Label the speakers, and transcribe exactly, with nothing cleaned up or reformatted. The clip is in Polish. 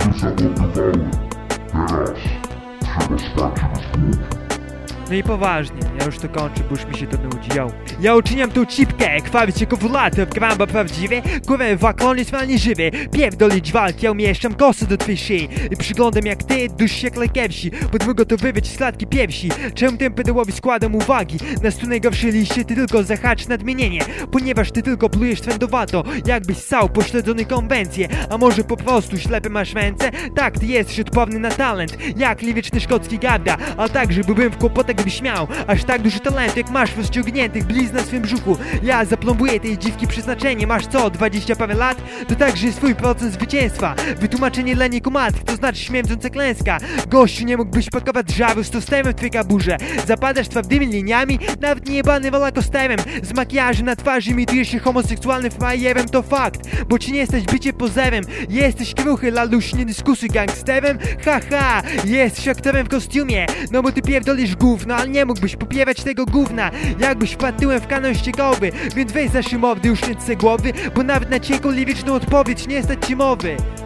Speaker 1: zablokowały. Teraz trzeba spać bez głowy.
Speaker 2: No i poważnie, ja już to kończę, bo już mi się to nudzi, yo. Ja uczyniam tą cipkę, krwawić jako wulator, kramba prawdziwy, kurwa, klon jest malnie żywy. Pierdolić walki, ja umieszczam kosę do twej szyi i przyglądam jak ty dusz jak lekewsi, podwygotowywać z klatki piersi. Czemu tym pedałowi składam uwagi? Na stu najgorsze liście ty tylko zahacz nadmienienie, ponieważ ty tylko plujesz trędowato, jakbyś ssał pośledzony konwencje. A może po prostu ślepe masz ręce? Tak, ty jesteś odporny na talent, jak liwieczny szkocki garda, ale tak, żeby byłem w kłopotach gdybyś miał aż tak duży talent jak masz rozciągniętych blizn na swym brzuchu. Ja zaplombuję tej dziwki przeznaczenie. Masz co, dwadzieścia parę lat? To także swój procent zwycięstwa. Wytłumaczenie dla niekumatych, to znaczy śmierdząca klęska. Gościu, nie mógłbyś pakować żaru z tosterem w twej kaburze. Zapadasz twardymi liniami, nawet niejebany walakosterem. Z makijażem na twarzy imitujesz się homoseksualnym frajerem, to fakt. Bo ci nie jesteś bycie pozerem. Jesteś kruchy, laluś, nie dyskusuj gangsterem. Haha, jesteś aktorem w kostiumie. No bo ty pierdolisz gówno, ale nie mógłbyś popierać tego gówna. Jakbyś wpadł tyłem w kanał ściegowy. Więc weź za szymowy, już nie głowy, bo nawet na cienką liwiczną odpowiedź nie stać ci mowy.